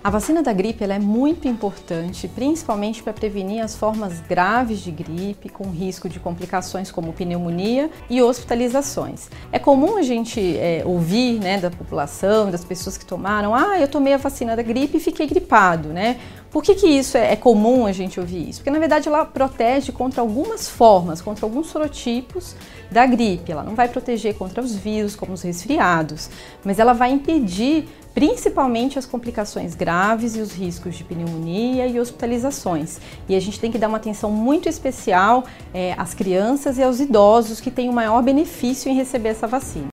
A vacina da gripe ela é muito importante, principalmente para prevenir as formas graves de gripe, com risco de complicações como pneumonia e hospitalizações. É comum a gente ouvir, né, da população, das pessoas que tomaram, eu tomei a vacina da gripe e fiquei gripado, né? Por que isso é comum a gente ouvir isso? Porque na verdade ela protege contra algumas formas, contra alguns sorotipos da gripe. Ela não vai proteger contra os vírus, como os resfriados, mas ela vai impedir principalmente as complicações graves e os riscos de pneumonia e hospitalizações. E a gente tem que dar uma atenção muito especial às crianças e aos idosos que têm o maior benefício em receber essa vacina.